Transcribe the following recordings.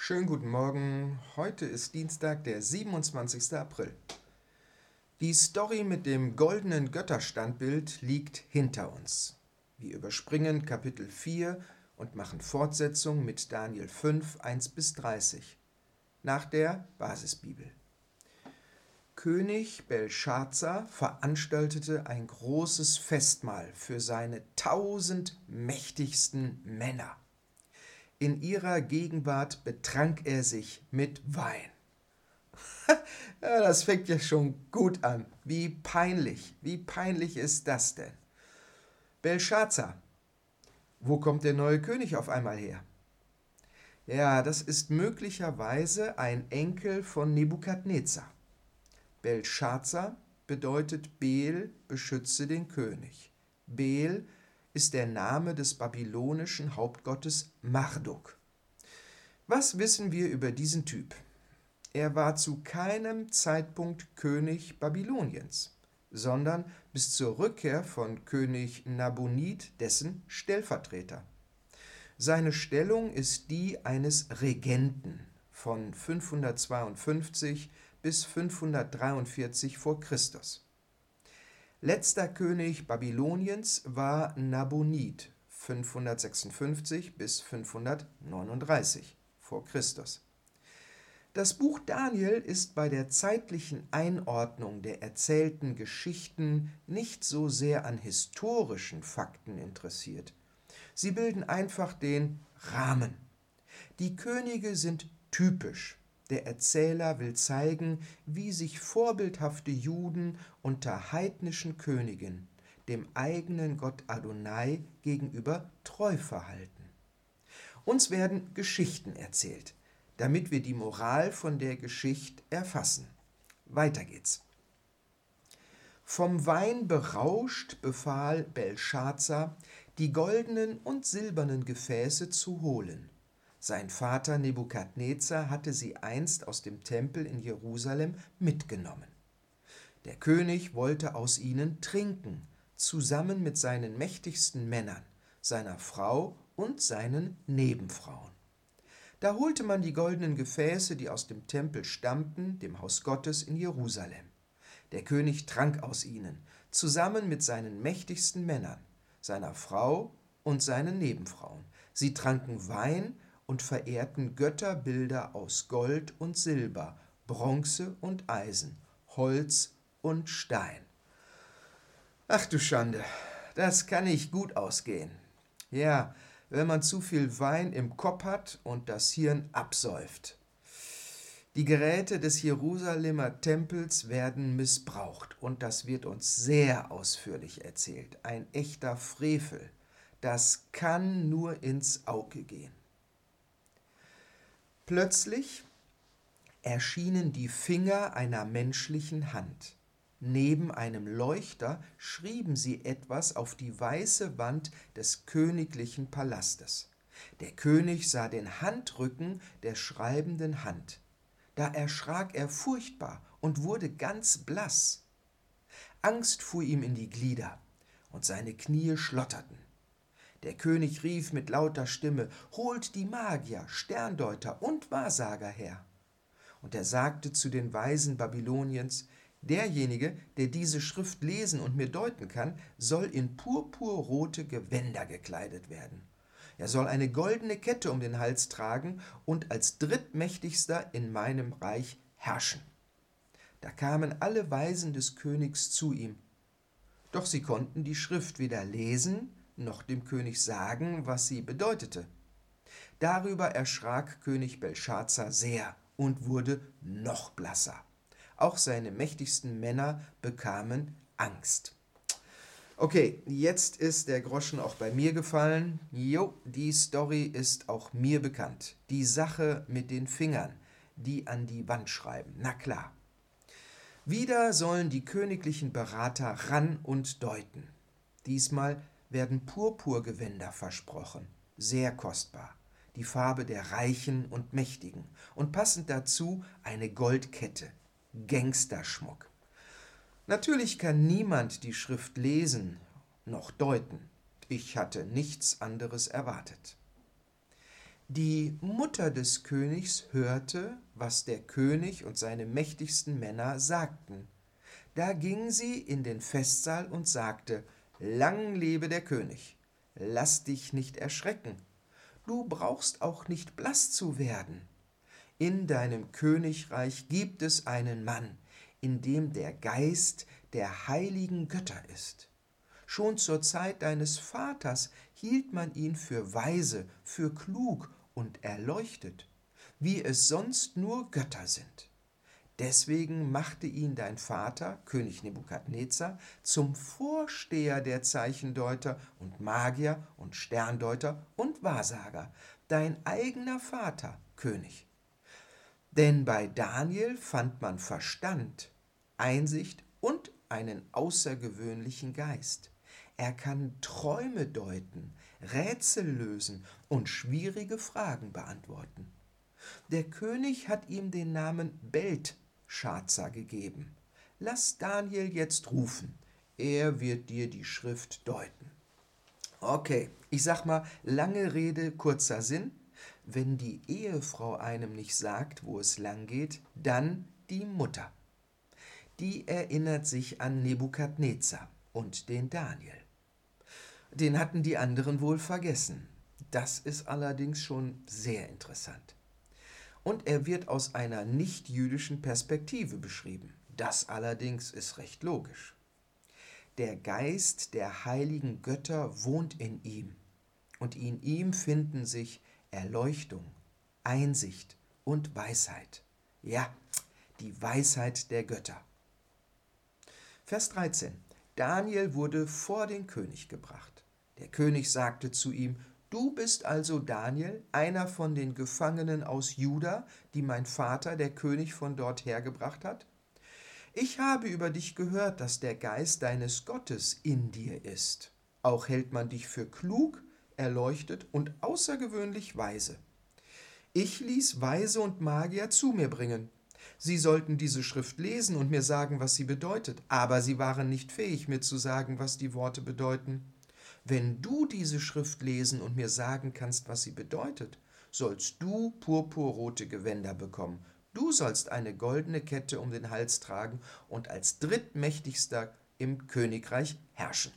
Schönen guten Morgen. Heute ist Dienstag, der 27. April. Die Story mit dem goldenen Götterstandbild liegt hinter uns. Wir überspringen Kapitel 4 und machen Fortsetzung mit Daniel 5, 1-30. Nach der Basisbibel. König Belschazzar veranstaltete ein großes Festmahl für seine 1000 mächtigsten Männer. In ihrer Gegenwart betrank er sich mit Wein. Ja, das fängt ja schon gut an. Wie peinlich ist das denn? Belschazzar, wo kommt der neue König auf einmal her? Ja, das ist möglicherweise ein Enkel von Nebukadnezar. Belschazzar bedeutet Bel beschütze den König. Bel ist der Name des babylonischen Hauptgottes Marduk. Was wissen wir über diesen Typ? Er war zu keinem Zeitpunkt König Babyloniens, sondern bis zur Rückkehr von König Nabonid dessen Stellvertreter. Seine Stellung ist die eines Regenten von 552 bis 543 vor Christus. Letzter König Babyloniens war Nabonid 556 bis 539 vor Christus. Das Buch Daniel ist bei der zeitlichen Einordnung der erzählten Geschichten nicht so sehr an historischen Fakten interessiert. Sie bilden einfach den Rahmen. Die Könige sind typisch. Der Erzähler will zeigen, wie sich vorbildhafte Juden unter heidnischen Königen dem eigenen Gott Adonai gegenüber treu verhalten. Uns werden Geschichten erzählt, damit wir die Moral von der Geschichte erfassen. Weiter geht's. Vom Wein berauscht befahl Belschazzar, die goldenen und silbernen Gefäße zu holen. Sein Vater Nebukadnezar hatte sie einst aus dem Tempel in Jerusalem mitgenommen. Der König wollte aus ihnen trinken, zusammen mit seinen mächtigsten Männern, seiner Frau und seinen Nebenfrauen. Da holte man die goldenen Gefäße, die aus dem Tempel stammten, dem Haus Gottes in Jerusalem. Der König trank aus ihnen, zusammen mit seinen mächtigsten Männern, seiner Frau und seinen Nebenfrauen. Sie tranken Wein und verehrten Götterbilder aus Gold und Silber, Bronze und Eisen, Holz und Stein. Ach du Schande, das kann nicht gut ausgehen. Ja, wenn man zu viel Wein im Kopf hat und das Hirn absäuft. Die Geräte des Jerusalemer Tempels werden missbraucht und das wird uns sehr ausführlich erzählt. Ein echter Frevel. Das kann nur ins Auge gehen. Plötzlich erschienen die Finger einer menschlichen Hand. Neben einem Leuchter schrieben sie etwas auf die weiße Wand des königlichen Palastes. Der König sah den Handrücken der schreibenden Hand. Da erschrak er furchtbar und wurde ganz blass. Angst fuhr ihm in die Glieder und seine Knie schlotterten. Der König rief mit lauter Stimme: Holt die Magier, Sterndeuter und Wahrsager her. Und er sagte zu den Weisen Babyloniens: Derjenige, der diese Schrift lesen und mir deuten kann, soll in purpurrote Gewänder gekleidet werden. Er soll eine goldene Kette um den Hals tragen und als drittmächtigster in meinem Reich herrschen. Da kamen alle Weisen des Königs zu ihm. Doch sie konnten die Schrift weder lesen, noch dem König sagen, was sie bedeutete. Darüber erschrak König Belschazzar sehr und wurde noch blasser. Auch seine mächtigsten Männer bekamen Angst. Okay, jetzt ist der Groschen auch bei mir gefallen. Jo, die Story ist auch mir bekannt. Die Sache mit den Fingern, die an die Wand schreiben. Na klar. Wieder sollen die königlichen Berater ran und deuten. Diesmal werden Purpurgewänder versprochen, sehr kostbar, die Farbe der Reichen und Mächtigen und passend dazu eine Goldkette, Gangsterschmuck. Natürlich kann niemand die Schrift lesen noch deuten. Ich hatte nichts anderes erwartet. Die Mutter des Königs hörte, was der König und seine mächtigsten Männer sagten. Da ging sie in den Festsaal und sagte: Lang lebe der König! Lass dich nicht erschrecken. Du brauchst auch nicht blass zu werden. In deinem Königreich gibt es einen Mann, in dem der Geist der heiligen Götter ist. Schon zur Zeit deines Vaters hielt man ihn für weise, für klug und erleuchtet, wie es sonst nur Götter sind. Deswegen machte ihn dein Vater, König Nebukadnezar, zum Vorsteher der Zeichendeuter und Magier und Sterndeuter und Wahrsager, dein eigener Vater, König. Denn bei Daniel fand man Verstand, Einsicht und einen außergewöhnlichen Geist. Er kann Träume deuten, Rätsel lösen und schwierige Fragen beantworten. Der König hat ihm den Namen Beltschazar gegeben. Lass Daniel jetzt rufen. Er wird dir die Schrift deuten. Okay, ich sag mal, lange Rede, kurzer Sinn. Wenn die Ehefrau einem nicht sagt, wo es lang geht, dann die Mutter. Die erinnert sich an Nebukadnezar und den Daniel. Den hatten die anderen wohl vergessen. Das ist allerdings schon sehr interessant. Und er wird aus einer nicht-jüdischen Perspektive beschrieben. Das allerdings ist recht logisch. Der Geist der heiligen Götter wohnt in ihm, und in ihm finden sich Erleuchtung, Einsicht und Weisheit. Ja, die Weisheit der Götter. Vers 13. Daniel wurde vor den König gebracht. Der König sagte zu ihm: Du bist also Daniel, einer von den Gefangenen aus Juda, die mein Vater, der König, von dort hergebracht hat? Ich habe über dich gehört, dass der Geist deines Gottes in dir ist. Auch hält man dich für klug, erleuchtet und außergewöhnlich weise. Ich ließ Weise und Magier zu mir bringen. Sie sollten diese Schrift lesen und mir sagen, was sie bedeutet, aber sie waren nicht fähig, mir zu sagen, was die Worte bedeuten. Wenn du diese Schrift lesen und mir sagen kannst, was sie bedeutet, sollst du purpurrote Gewänder bekommen. Du sollst eine goldene Kette um den Hals tragen und als drittmächtigster im Königreich herrschen.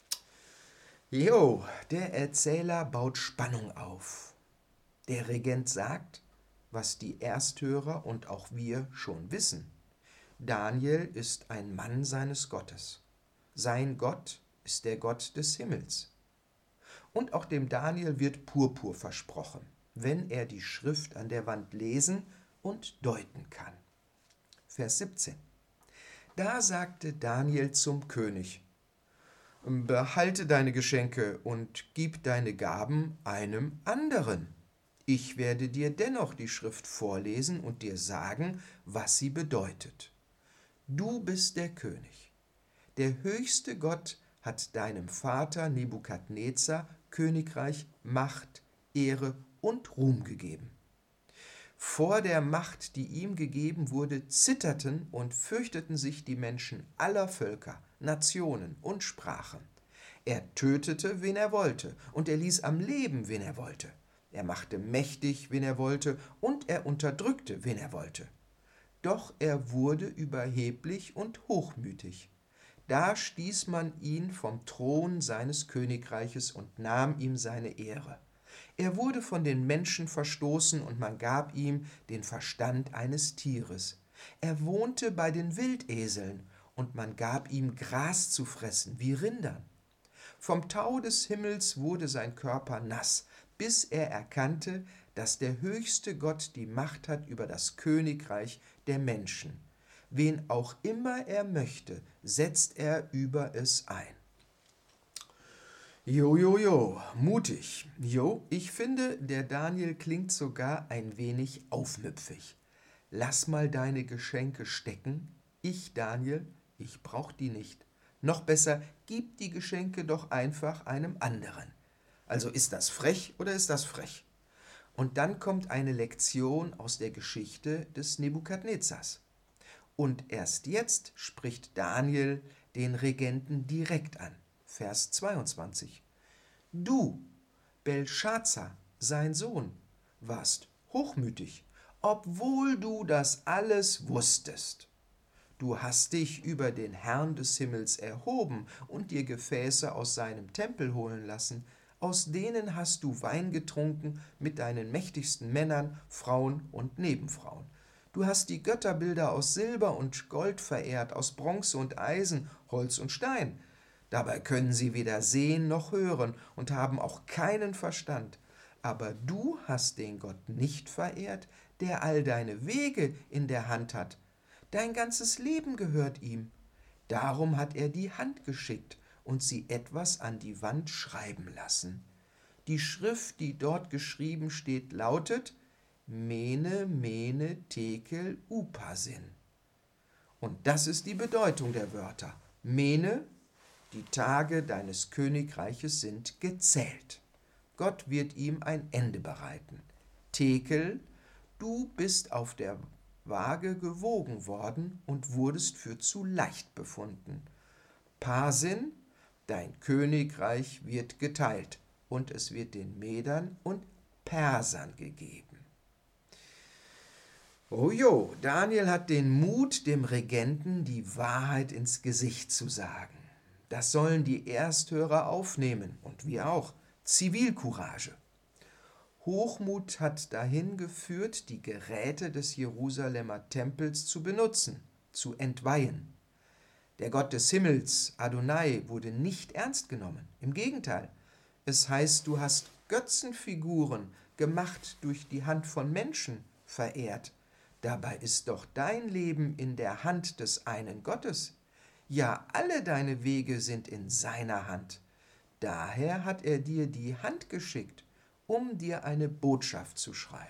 Jo, der Erzähler baut Spannung auf. Der Regent sagt, was die Ersthörer und auch wir schon wissen. Daniel ist ein Mann seines Gottes. Sein Gott ist der Gott des Himmels. Und auch dem Daniel wird Purpur versprochen, wenn er die Schrift an der Wand lesen und deuten kann. Vers 17. Da sagte Daniel zum König: Behalte deine Geschenke und gib deine Gaben einem anderen. Ich werde dir dennoch die Schrift vorlesen und dir sagen, was sie bedeutet. Du bist der König. Der höchste Gott hat deinem Vater Nebukadnezar Königreich, Macht, Ehre und Ruhm gegeben. Vor der Macht, die ihm gegeben wurde, zitterten und fürchteten sich die Menschen aller Völker, Nationen und Sprachen. Er tötete, wen er wollte, und er ließ am Leben, wen er wollte. Er machte mächtig, wen er wollte, und er unterdrückte, wen er wollte. Doch er wurde überheblich und hochmütig. Da stieß man ihn vom Thron seines Königreiches und nahm ihm seine Ehre. Er wurde von den Menschen verstoßen und man gab ihm den Verstand eines Tieres. Er wohnte bei den Wildeseln und man gab ihm Gras zu fressen wie Rindern. Vom Tau des Himmels wurde sein Körper nass, bis er erkannte, dass der höchste Gott die Macht hat über das Königreich der Menschen. Wen auch immer er möchte, setzt er über es ein. Jo, mutig. Jo, ich finde, der Daniel klingt sogar ein wenig aufmüpfig. Lass mal deine Geschenke stecken. Ich, Daniel, ich brauch die nicht. Noch besser, gib die Geschenke doch einfach einem anderen. Also ist das frech oder ist das frech? Und dann kommt eine Lektion aus der Geschichte des Nebukadnezars. Und erst jetzt spricht Daniel den Regenten direkt an. Vers 22. Du, Belschazar, sein Sohn, warst hochmütig, obwohl du das alles wusstest. Du hast dich über den Herrn des Himmels erhoben und dir Gefäße aus seinem Tempel holen lassen, aus denen hast du Wein getrunken mit deinen mächtigsten Männern, Frauen und Nebenfrauen. Du hast die Götterbilder aus Silber und Gold verehrt, aus Bronze und Eisen, Holz und Stein. Dabei können sie weder sehen noch hören und haben auch keinen Verstand. Aber du hast den Gott nicht verehrt, der all deine Wege in der Hand hat. Dein ganzes Leben gehört ihm. Darum hat er die Hand geschickt und sie etwas an die Wand schreiben lassen. Die Schrift, die dort geschrieben steht, lautet Mene, Mene, Tekel, Upasin. Und das ist die Bedeutung der Wörter. Mene, die Tage deines Königreiches sind gezählt. Gott wird ihm ein Ende bereiten. Tekel, du bist auf der Waage gewogen worden und wurdest für zu leicht befunden. Parsin, dein Königreich wird geteilt und es wird den Medern und Persern gegeben. Oh jo, Daniel hat den Mut, dem Regenten die Wahrheit ins Gesicht zu sagen. Das sollen die Ersthörer aufnehmen und wir auch. Zivilcourage. Hochmut hat dahin geführt, die Geräte des Jerusalemer Tempels zu benutzen, zu entweihen. Der Gott des Himmels, Adonai, wurde nicht ernst genommen. Im Gegenteil, es heißt, du hast Götzenfiguren, gemacht durch die Hand von Menschen, verehrt. Dabei ist doch dein Leben in der Hand des einen Gottes. Ja, alle deine Wege sind in seiner Hand. Daher hat er dir die Hand geschickt, um dir eine Botschaft zu schreiben.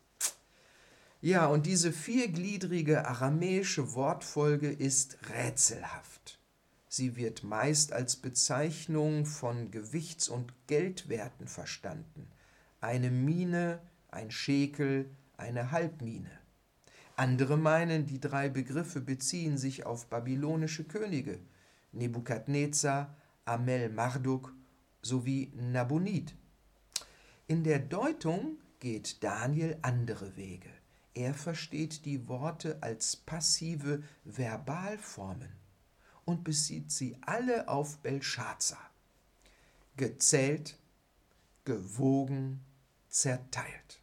Ja, und diese viergliedrige aramäische Wortfolge ist rätselhaft. Sie wird meist als Bezeichnung von Gewichts- und Geldwerten verstanden. Eine Mine, ein Schekel, eine Halbmine. Andere meinen, die drei Begriffe beziehen sich auf babylonische Könige, Nebukadnezar, Amel-Marduk sowie Nabonid. In der Deutung geht Daniel andere Wege. Er versteht die Worte als passive Verbalformen und bezieht sie alle auf Belshazzar. Gezählt, gewogen, zerteilt.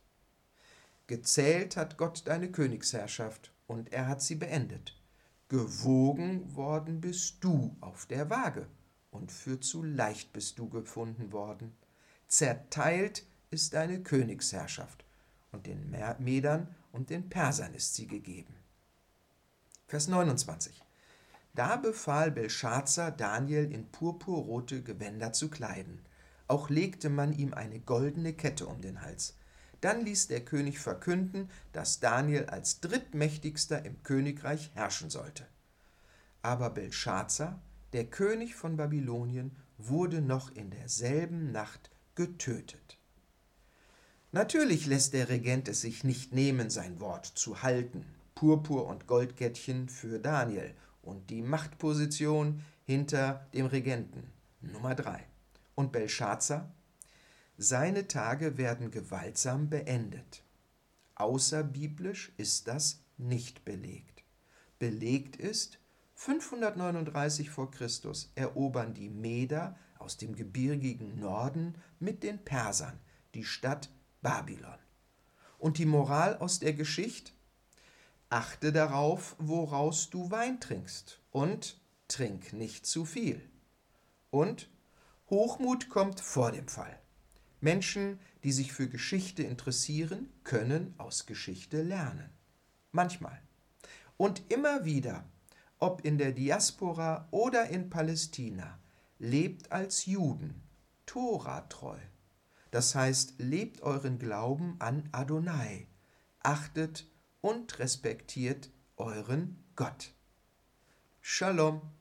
Gezählt hat Gott deine Königsherrschaft und er hat sie beendet. Gewogen worden bist du auf der Waage und für zu leicht bist du gefunden worden. Zerteilt ist deine Königsherrschaft und den Medern und den Persern ist sie gegeben. Vers 29. Da befahl Belshazzar, Daniel in purpurrote Gewänder zu kleiden. Auch legte man ihm eine goldene Kette um den Hals. Dann ließ der König verkünden, dass Daniel als drittmächtigster im Königreich herrschen sollte. Aber Belshazzar, der König von Babylonien, wurde noch in derselben Nacht getötet. Natürlich lässt der Regent es sich nicht nehmen, sein Wort zu halten. Purpur- und Goldkettchen für Daniel und die Machtposition hinter dem Regenten. Nummer 3. Und Belshazzar? Seine Tage werden gewaltsam beendet. Außerbiblisch ist das nicht belegt. Belegt ist, 539 vor Christus erobern die Meder aus dem gebirgigen Norden mit den Persern die Stadt Babylon. Und die Moral aus der Geschichte? Achte darauf, woraus du Wein trinkst und trink nicht zu viel. Und Hochmut kommt vor dem Fall. Menschen, die sich für Geschichte interessieren, können aus Geschichte lernen. Manchmal. Und immer wieder, ob in der Diaspora oder in Palästina, lebt als Juden, Tora-treu. Das heißt, lebt euren Glauben an Adonai, achtet und respektiert euren Gott. Shalom.